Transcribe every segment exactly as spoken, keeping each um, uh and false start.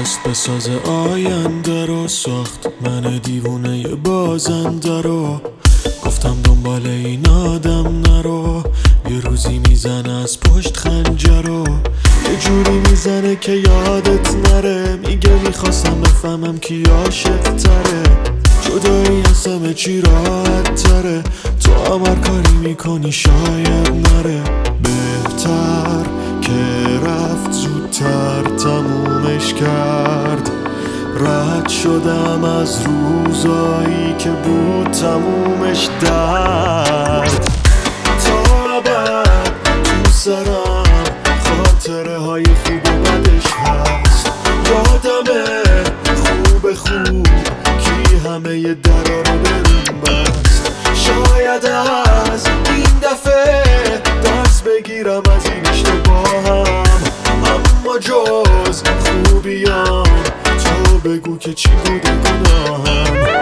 خواست بساز آینده رو، ساخت من دیوونه بازنده رو. گفتم دنبال این آدم نرو، یه روزی میزنه از پشت خنجر رو. یه جوری میزنه که یادت نره، میگه میخواستم بفهمم کی عاشق تره. جدایی از همه چی راحت تره، تو هم هر کاری میکنی شاید نره. بهتر که رفت زودتر تمومش کرد. رد شدم از روزایی که بود تمومش درد. تا ابد تو سرم خاطره های خوب و بدش هست. یادمه خوب خوب کی همه درا رو برون بست. شاید از این دفعه درس بگیرم از این اشتباهم، اما جز خوبیام تو بگو که چی بوده گناهم.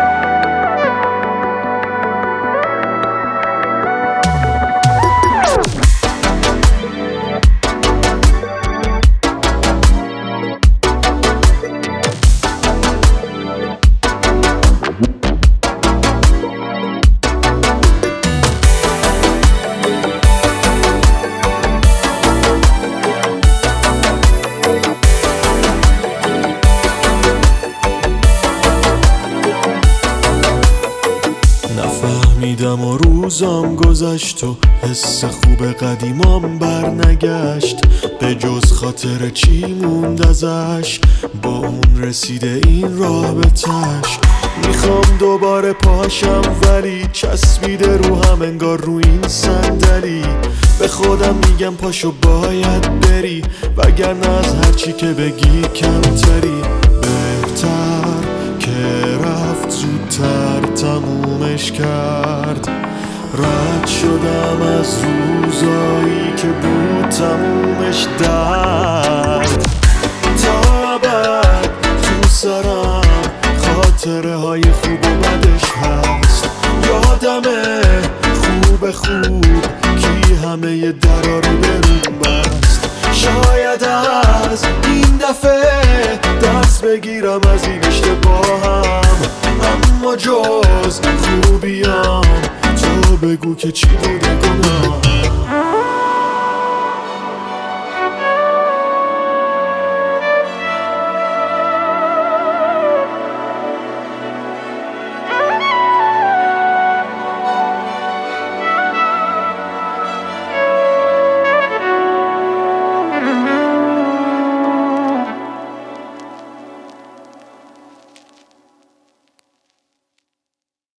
نفهمیدم و روزام گذشت و حس خوب قدیمام بر نگشت. به جز خاطر چی موند ازش، با اون رسیده این رابطش. میخوام دوباره پاشم ولی چسبیده رو هم انگار رو این صندلی. به خودم میگم پاشو باید بری، وگرنه از هرچی که بگی کمتری. بهتر که رفت زودتر تمومش کرد. رد شدم از روزایی که بود تمومش درد. تا ابد تو سرم خاطره های خوب و بدش هست. یادمه خوب خوب کی همه درا رو برون بست. شاید از این دفعه درس بگیرم از این اشتباهم، اما جز خوبیام تو بگو که چی بوده گناهم.